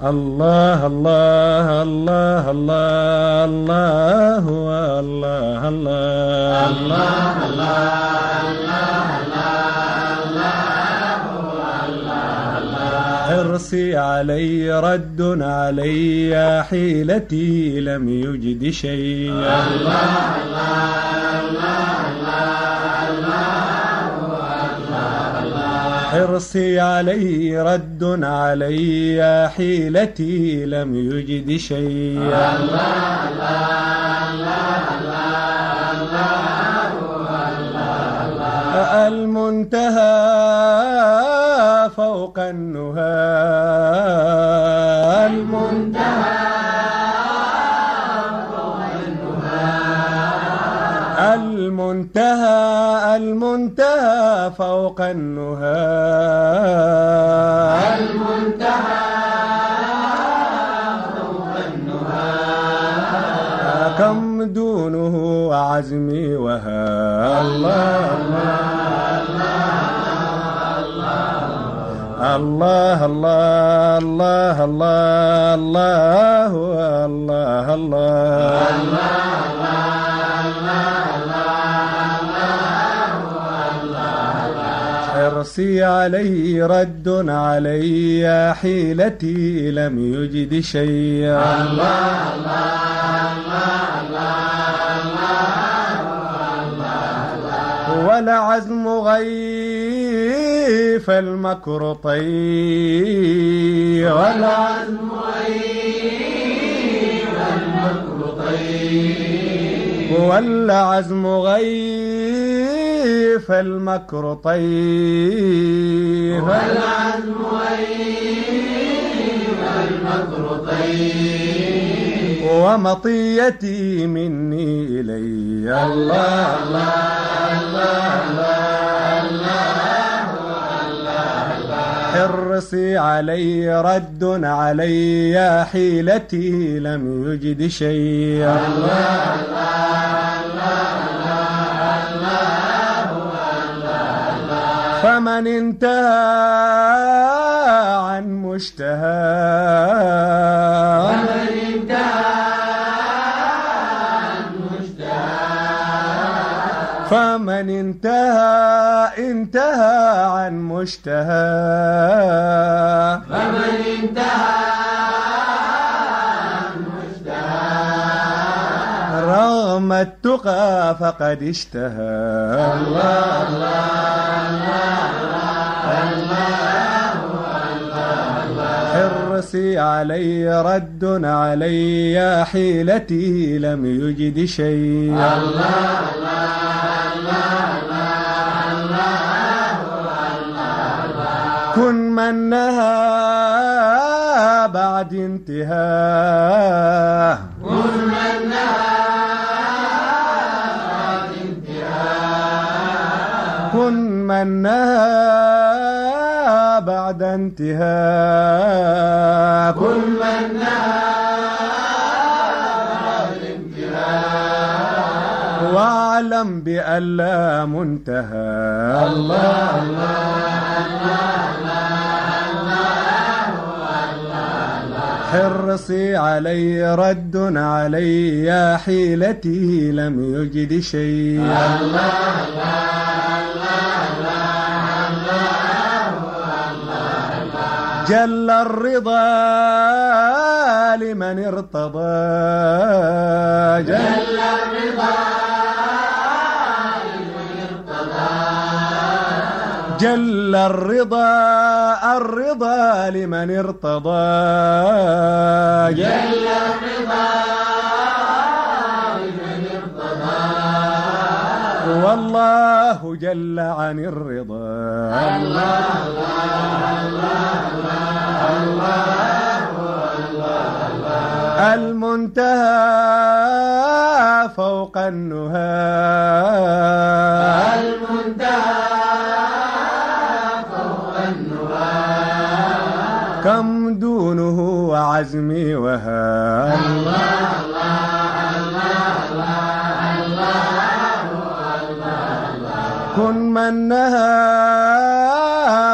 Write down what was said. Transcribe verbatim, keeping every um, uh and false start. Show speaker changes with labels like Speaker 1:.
Speaker 1: الله الله الله الله الله الله الله الله الله حرصي علي رد علي حيلتي لم يجد شيء الله حرصي علي رد علي حيلتي لم يجد شيء الله الله الله المنتهى فوق النهى المنتهى المنتهى المنتهى فوق النهى المنتهى فوق النهى كم دونه عزمي وها الله الله الله الله الله الله الله الله الله حرصي علي رد علي حيلتي لم يجد شيء الله ولا عزم غيف المكر طيب ولا عزم غيف المكر طيب ولا عزم غيف المكر طيب والعزم غيف المكر طيب ومطيتي مني إلي الله حرصي علي رد علي حيلتي لم يجد شيء الله فمن انتهى عن مشتهى فمن انتهى عن مشتهى فمن انتهى انتهى عن مشتهى فمن انتهى عن مشتهى رغم التقى فقد اشتهى الله حرصي علي رد علي حيلتي لم يجد شيء الله كن من نهى بعد انتهاه كن من نهى بعد انتهاه كن من نهى بعد انتهاء كل من نهى بعد انتهاء واعلم بأن لا منتهى الله حرصي علي رد علي حيلتي لم يجد شيء الله جل الرضا لمن ارتضى جل الرضا لمن ارتضى جل الرضا الرضا لمن ارتضى جل الرضا لمن ارتضى والله جل عن الرضا الله المنتهى فوق النهى المنتهى فوق النهى كم دونه وعزمي وها الله كن من نهى